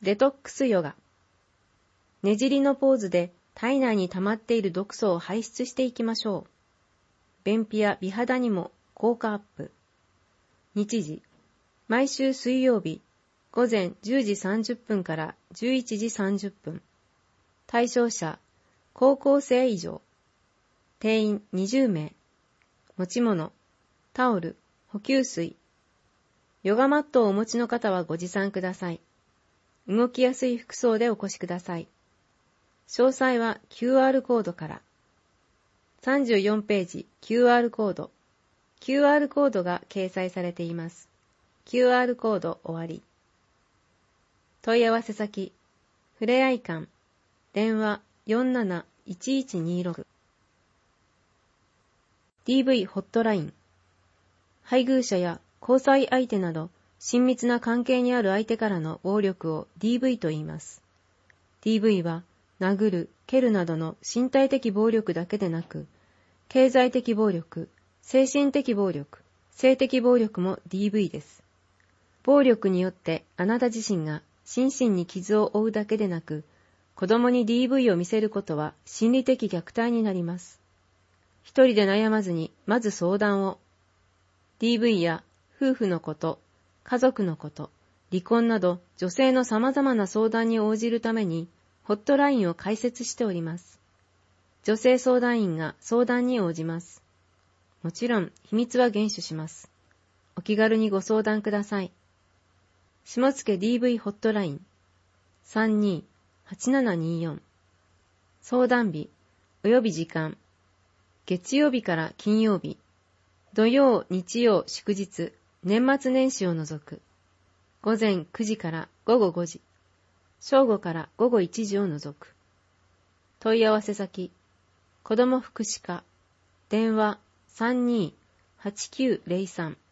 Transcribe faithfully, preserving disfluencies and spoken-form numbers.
デトックスヨガ。ねじりのポーズで体内に溜まっている毒素を排出していきましょう。便秘や美肌にも効果アップ。日時、毎週水曜日、午前じゅうじさんじゅっぷんからじゅういちじさんじゅっぷん。対象者、高校生以上。定員にじゅうめい。持ち物、タオル、補給水。ヨガマットをお持ちの方はご持参ください。動きやすい服装でお越しください。詳細は キューアール コードから。さんじゅうよんページ キューアール コード。キューアール コードが掲載されています。キューアール コード終わり。問い合わせ先、ふれあい館、電話 よんなないちいちにろく。ディーブイ ホットライン。配偶者や交際相手など親密な関係にある相手からの暴力を ディーブイ と言います。ディーブイ は殴る、蹴るなどの身体的暴力だけでなく、経済的暴力、精神的暴力、性的暴力も ディーブイ です。暴力によってあなた自身が心身に傷を負うだけでなく、子供に ディーブイ を見せることは心理的虐待になります。一人で悩まずに、まず相談を。ディーブイ や夫婦のこと、家族のこと、離婚など女性の様々な相談に応じるためにホットラインを開設しております。女性相談員が相談に応じます。もちろん秘密は厳守します。お気軽にご相談ください。下野 ディーブイ ホットライン さんにーはちななにーよん。相談日及び時間、月曜日から金曜日、土曜、日曜、祝日、年末年始を除く。午前くじから午後ごじ、正午から午後いちじを除く。問い合わせ先、子ども福祉課、電話 さんにーはちきゅうぜろさん。